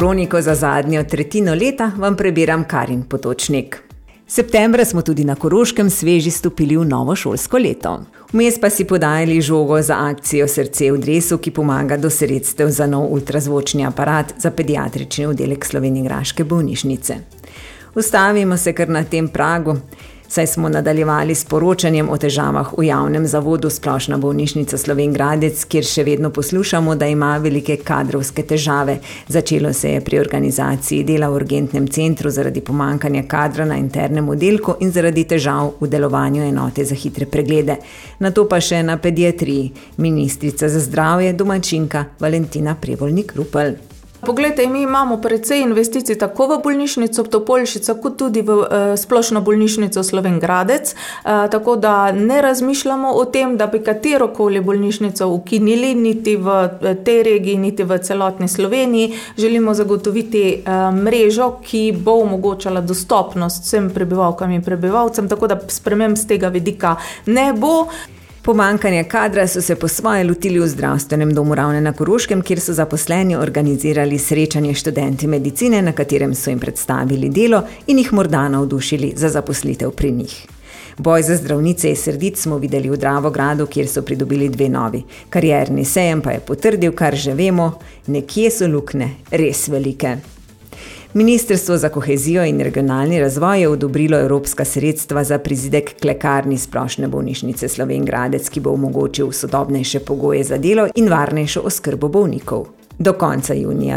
kroniko za zadnjo tretjino leta vam prebiram Karin Potočnik. Septembra smo tudi na Koroškem sveži stopili v novo šolsko leto. Vmes pa si podajali žogo za akcijo Srce v dresu, ki pomaga do sredstev za nov ultrazvočni aparat za pediatrični oddelek slovenjgraške bolnišnice. Ustavimo se kar na tem pragu, saj smo nadaljevali s poročanjem o težavah v javnem zavodu Splošna bolnišnica Slovenj Gradec, kjer še vedno poslušamo, da ima velike kadrovske težave. Začelo se je pri organizaciji dela v urgentnem centru zaradi pomanjkanja kadra na internem oddelku in zaradi težav v delovanju enote za hitre preglede. Nato pa še na pediatriji. Ministrica za zdravje, domačinka Valentina Prevolnik-Rupel. Poglejte, mi imamo precej investicij tako v bolnišnico Topolšica, kot tudi v Splošno bolnišnico Slovenj Gradec, tako da ne razmišljamo o tem, da bi katerokoli bolnišnico ukinili, niti v tej regiji, niti v celotni Sloveniji. Želimo zagotoviti mrežo, ki bo omogočala dostopnost vsem prebivalkam in prebivalcem, tako da sprememb z tega vidika ne bo. Pomanjkanja kadra so se po svoje lotili v zdravstvenem domu Ravne na Koroškem, kjer so zaposleni organizirali srečanje študenti medicine, na katerem so jim predstavili delo in jih morda navdušili za zaposlitev pri njih. Boj za zdravnice iz sredic smo videli v Dravogradu, kjer so pridobili 2 novi. Karierni sejem pa je potrdil, kar že vemo, nekje so luknje res velike. Ministrstvo za kohezijo in regionalni razvoj je odobrilo evropska sredstva za prizidek k lekarni Splošne bolnišnice Slovenj Gradec, ki bo omogočil sodobnejše pogoje za delo in varnejšo oskrbo bolnikov. Do konca junija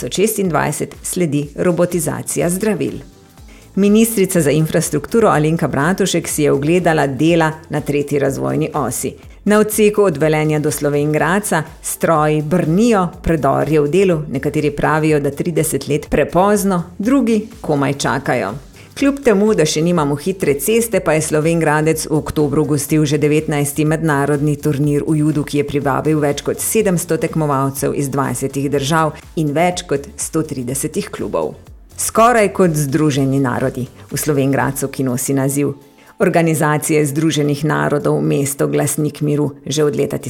2026 sledi robotizacija zdravil. Ministrica za infrastrukturo Alenka Bratušek si je ogledala dela na 3. razvojni osi. Na odseku od Velenja do Slovenj Gradca stroji brnijo, predor je v delu, nekateri pravijo, da 30 let prepozno, drugi komaj čakajo. Kljub temu, da še nimamo hitre ceste, pa je Slovenj Gradec v oktobru gostil že 19. mednarodni turnir v judu, ki je privabil več kot 700 tekmovalcev iz 20 držav in več kot 130 klubov. Skoraj kot Združeni narodi v Slovenj Gradcu, ki nosi naziv Organizacije Združenih narodov mesto Glasnik miru že od leta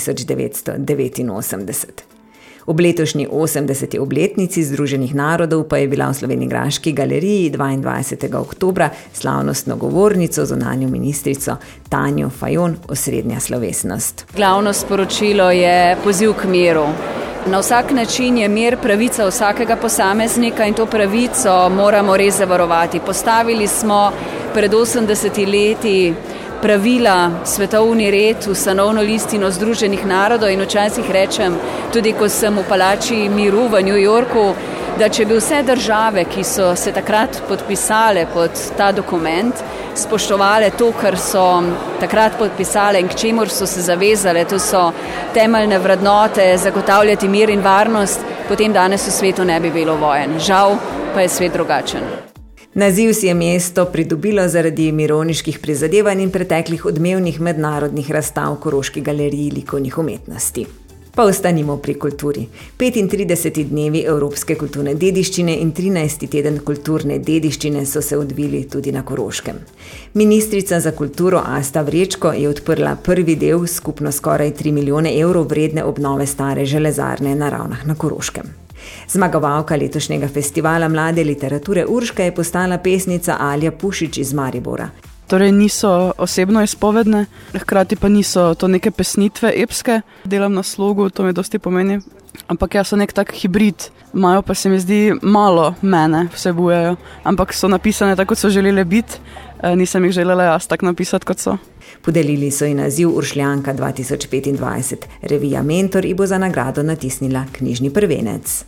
1989. Ob letošnji 80. obletnici Združenih narodov pa je bila v Slovenjgraški galeriji 22. oktobra slavnostno govornico zunanjo ministrico Tanjo Fajon osrednja slovesnost. Glavno sporočilo je poziv k miru. Na vsak način je mir pravica vsakega posameznika in to pravico moramo res zavarovati. Postavili smo pred 80 leti pravila, svetovni red, ustanovno listino Združenih narodov in včasih rečem, tudi ko sem v palači miru v New Yorku, da če bi vse države, ki so se takrat podpisale pod ta dokument, spoštovale to, kar so takrat podpisale in k čemur so se zavezale, to so temeljne vrednote, zagotavljati mir in varnost, potem danes v svetu ne bi bilo vojen. Žal pa je svet drugačen. Naziv si je mesto pridobilo zaradi mirovniških prizadevanj in preteklih odmevnih mednarodnih razstav v Koroški galeriji likovnih umetnosti. Pa ostanimo pri kulturi. 35 dnevi evropske kulturne dediščine in 13. teden kulturne dediščine so se odvili tudi na Koroškem. Ministrica za kulturo Asta Vrečko je odprla prvi del skupno skoraj 3 milijone evrov vredne obnove stare železarne na Ravnah na Koroškem. Zmagovalka letošnjega festivala mlade literature Urška je postala pesnica Alja Pušič iz Maribora. Torej niso osebno izpovedne, hkrati pa niso to neke pesnitve epske. Delam na slogu, to mi dosti pomeni, ampak so nek tak hibrid. Imajo pa se mi zdi malo mene vsebujejo, ampak so napisane tako, kot so želele biti. Nisem jih želela jaz tako napisati, kot so. Podelili so ji naziv Uršljanka 2025. Revija Mentor ji bo za nagrado natisnila knjižni prvenec.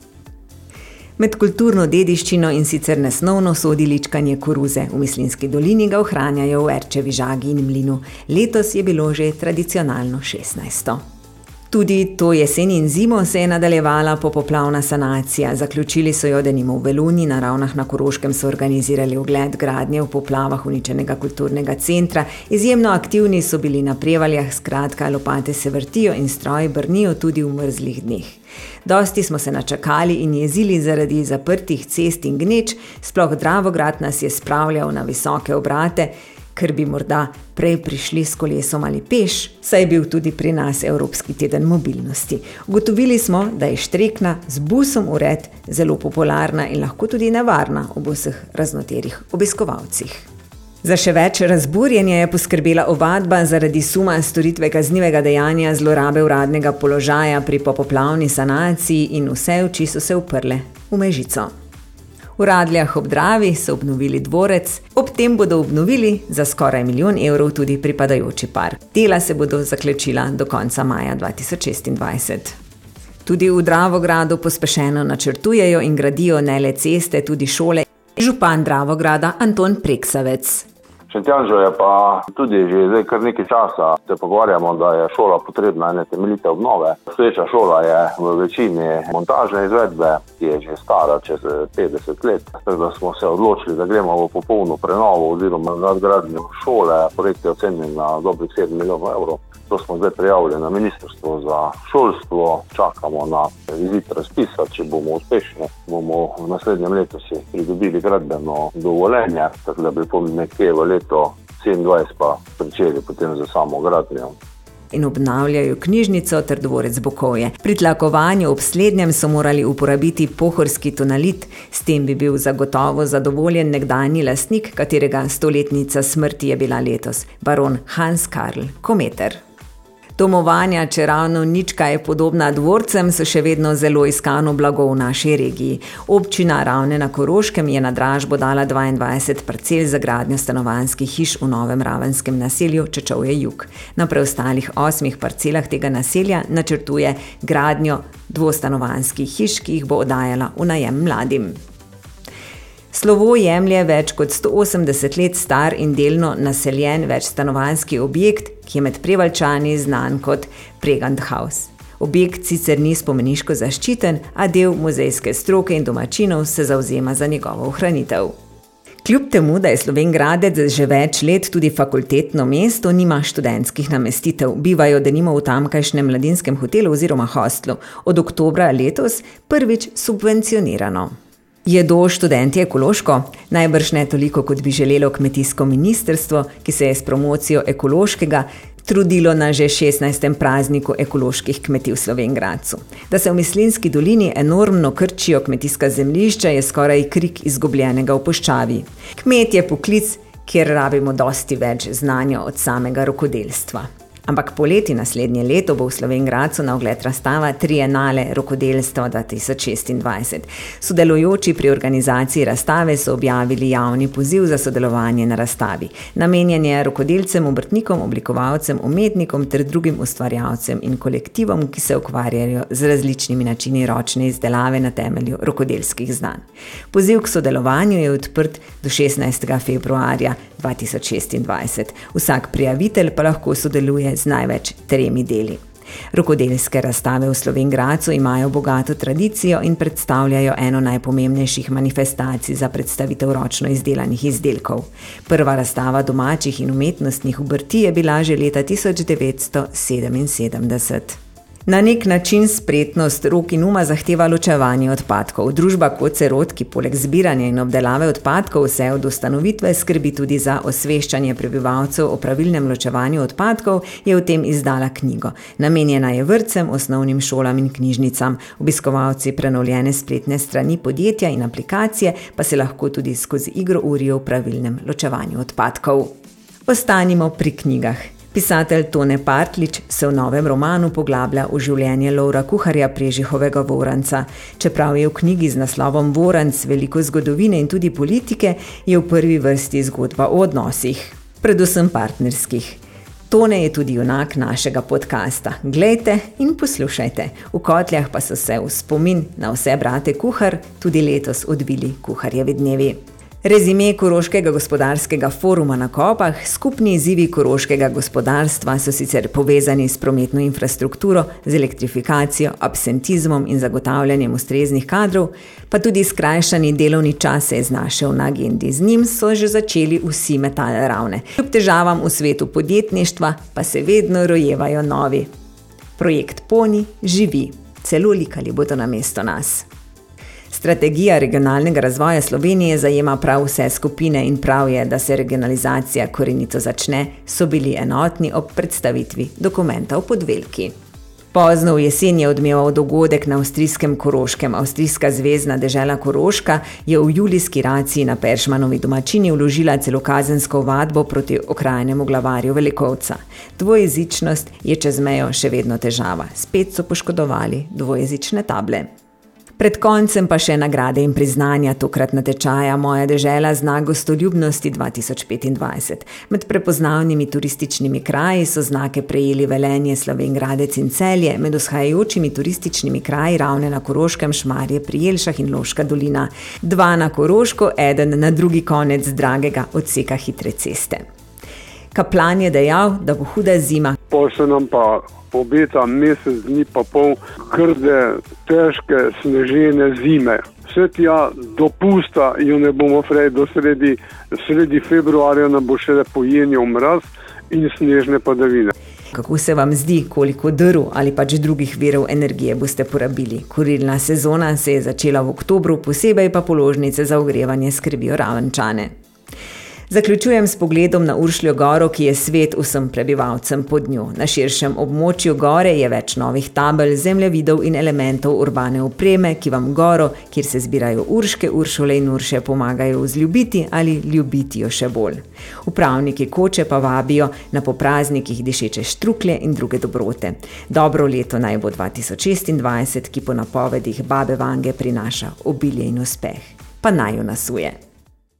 Med kulturno dediščino in sicer nesnovno sodi ličkanje koruze. V Mislinjski dolini ga ohranjajo v Erčevi Žagi in Mlinu. Letos je bilo že tradicionalno 16. Tudi to jesen in zimo se je nadaljevala popoplavna sanacija. Zaključili so jo denimo v Veluni, na Ravnah na Koroškem so organizirali ogled gradnje v poplavah uničenega kulturnega centra. Izjemno aktivni so bili na Prevaljah, skratka lopate se vrtijo in stroji brnijo tudi v mrzlih dneh. Dosti smo se načakali in jezili zaradi zaprtih cest in gneč, sploh Dravograd nas je spravljal na visoke obrate, ker bi morda prej prišli s kolesom ali peš, saj je bil tudi pri nas Evropski teden mobilnosti. Ugotovili smo, da je štrekna z busom v red zelo popularna in lahko tudi nevarna ob vseh raznoterih obiskovalcih. Za še več razburjenja je poskrbela ovadba zaradi suma storitve kaznivega dejanja zlorabe uradnega položaja pri popoplavni sanaciji in vse oči so se uprle v Mežico. V Radljah ob Dravi so obnovili dvorec, ob tem bodo obnovili za skoraj 1 milijon evrov tudi pripadajoči park. Dela se bodo zaključila do konca maja 2026. Tudi v Dravogradu pospešeno načrtujejo in gradijo ne le ceste, tudi šole. Župan Dravograda Anton Preksavec. Šentjanžu je pa tudi že zdaj kar nekaj časa se pogovarjamo, da je šola potrebna ene temeljite obnove. Obstoječa šola je v večini montažne izvedbe, ki je že stara čez 50 let. Tako da smo se odločili, da gremo v popolno prenovo oziroma nadgradnjo šole. Projekt je ocenjen na dobrih 7 milijonov evrov. To smo zdaj prijavili na Ministrstvo za šolstvo, čakamo na izid razpisa, če bomo uspešni. Bomo v naslednjem letu si pridobili gradbeno dovoljenje, tako da bi nekje v leto 27 pa pričeli potem za samo gradnjo. In obnavljajo knjižnico ter dvorec Bokovje. Pri tlakovanju ob slednjem so morali uporabiti pohorski tonalit, s tem bi bil zagotovo zadovoljen nekdanji lastnik, katerega 100-letnica smrti je bila letos, baron Hans Karl Kometer. Domovanja, če ravno nič kaj podobna dvorcem, so še vedno zelo iskano blago v naši regiji. Občina Ravne na Koroškem je na dražbo dala 22 parcel za gradnjo stanovanjskih hiš v novem ravenskem naselju Čečovje Jug. Na preostalih 8 parcelah tega naselja načrtuje gradnjo 2stanovanjskih hiš, ki jih bo oddajala v najem mladim. Slovo jemlje več kot 180 let star in delno naseljen večstanovanjski objekt, ki je med Prevaljčani znan kot Pregandhaus. Objekt sicer ni spomeniško zaščiten, a del muzejske stroke in domačinov se zavzema za njegovo ohranitev. Kljub temu, da je Slovenj Gradec že več let tudi fakultetno mesto, nima študentskih namestitev. Bivajo denimo v tamkajšnjem mladinskem hotelu oziroma hostlu. Od oktobra letos prvič subvencionirano. Jedo študenti ekološko? Najbrž ne toliko, kot bi želelo kmetijsko ministrstvo, ki se je s promocijo ekološkega trudilo na že 16. prazniku ekoloških kmetij v Slovenj Gradcu. Da se v Mislinjski dolini enormno krčijo kmetijska zemljišča, je skoraj krik izgubljenega v puščavi. Kmet je poklic, kjer rabimo dosti več znanja od samega rokodelstva. Ampak poleti naslednje leto bo v Slovenj Gradcu na ogled razstava Trienale rokodelstva 2026. Sodelujoči pri organizaciji razstave so objavili javni poziv za sodelovanje na razstavi. Namenjen je rokodelcem, obrtnikom, oblikovalcem, umetnikom ter drugim ustvarjalcem in kolektivom, ki se ukvarjajo z različnimi načini ročne izdelave na temelju rokodelskih znanj. Poziv k sodelovanju je odprt do 16. februarja 2026. Vsak prijavitelj pa lahko sodeluje z največ 3 deli. Rokodelske razstave v Slovenj Gradcu imajo bogato tradicijo in predstavljajo eno najpomembnejših manifestacij za predstavitev ročno izdelanih izdelkov. Prva razstava domačih in umetnostnih obrti je bila že leta 1977. Na nek način spretnost rok in uma zahteva ločevanje odpadkov. Družba Kocerod, ki poleg zbiranja in obdelave odpadkov vse od ustanovitve skrbi tudi za osveščanje prebivalcev o pravilnem ločevanju odpadkov, je v tem izdala knjigo. Namenjena je vrtcem, osnovnim šolam in knjižnicam. Obiskovalci prenovljene spletne strani podjetja in aplikacije pa se lahko tudi skozi igro urijo v pravilnem ločevanju odpadkov. Ostanimo pri knjigah. Pisatelj Tone Partlič se v novem romanu poglablja v življenje Lovra Kuharja Prežihovega Voranca. Čeprav je v knjigi z naslovom Voranc veliko zgodovine in tudi politike, je v prvi vrsti zgodba o odnosih, predvsem partnerskih. Tone je tudi junak našega podcasta. Glejte in poslušajte. V Kotljah pa so se v spomin na vse brate Kuhar tudi letos odvili Kuharjevi dnevi. Rezime Koroškega gospodarskega foruma na Kopah, skupni izzivi koroškega gospodarstva so sicer povezani s prometno infrastrukturo, z elektrifikacijo, absentizmom in zagotavljanjem ustreznih kadrov, pa tudi skrajšani delovni čas se je znašel na agendi. Z njim so že začeli vsi metali Ravne. Kljub težavam v svetu podjetništva pa se vedno rojevajo novi. Projekt Poni živi, celo likali bodo namesto nas. Strategija regionalnega razvoja Slovenije zajema prav vse skupine in prav je, da se regionalizacija korenito začne, so bili enotni ob predstavitvi dokumenta v Podvelki. Pozno v jesen je odmeval dogodek na avstrijskem Koroškem. Avstrijska zvezna dežela Koroška je v julijski raciji na Peršmanovi domačini vložila celo kazensko ovadbo proti okrajnemu glavarju Velikovca. Dvojezičnost je čez mejo še vedno težava. Spet so poškodovali dvojezične table. Pred koncem pa še nagrade in priznanja, tokrat natečaja Moja dežela znak gostoljubnosti 2025. Med prepoznavnimi turističnimi kraji so znake prejeli Velenje, Slovenj Gradec in Celje, med vzhajajočimi turističnimi kraji Ravne na Koroškem, Šmarje pri Jelšah in Loška dolina. 2 na Koroško, 1 na drugi konec dragega odseka hitre ceste. Kaplan je dejal, da bo huda zima. Pa se nam pa obeta mesec dni pa pol grde, težke, snežene zime. Vse tja dopusta jo ne bomo frej do sredi februarja nam bo šele pojenjal mraz in snežne padavine. Kako se vam zdi, koliko drv ali pač drugih virov energije boste porabili? Kurilna sezona se je začela v oktobru, posebej pa položnice za ogrevanje skrbijo Ravenčane. Zaključujem s pogledom na Uršljo goro, ki je svet vsem prebivalcem pod njo. Na širšem območju gore je več novih tabel, zemljevidov in elementov urbane opreme, ki vam goro, kjer se zbirajo Urške, Uršule in Urše, pomagajo vzljubiti ali ljubiti jo še bolj. Upravniki koče pa vabijo na po praznikih dišeče štruklje in druge dobrote. Dobro leto naj bo 2026, ki po napovedih babe Vange prinaša obilje in uspeh. Pa naj jo nasuje.